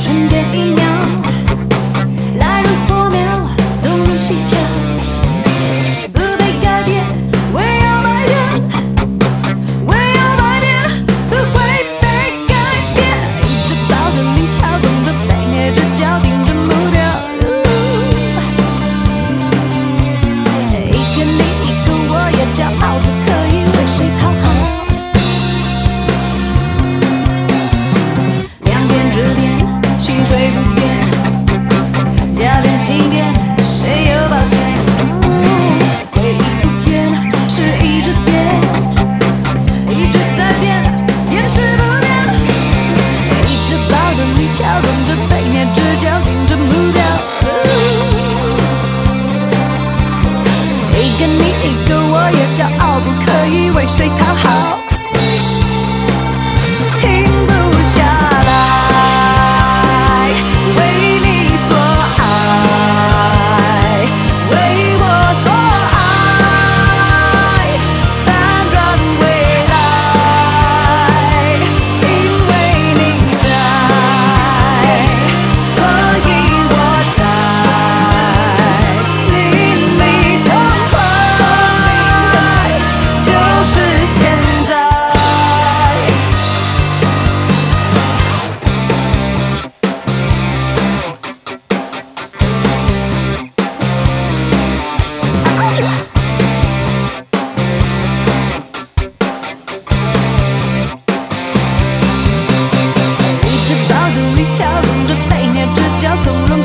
瞬间一秒，来如火苗，动如心跳，不被改变，唯有改变，唯有改变，不会被改变。一直抱着你，撬动着背，捏着脚，盯着目标。一个你，一个我，也骄傲，不可以为谁讨好。两边之变，心垂不变，假变轻点，谁有保险？回忆不变，是一直变，一直在变，变是不变。一直抱着你，撬动着背，捏着脚，盯着目标。一个你，一个我，也骄傲，不可以为谁讨好。停不下来，为你所爱，为我所爱，反转未来，因为你在，所以我在，淋漓痛快，就是现在。一直抱着你，撬动着背，捏着脚，从容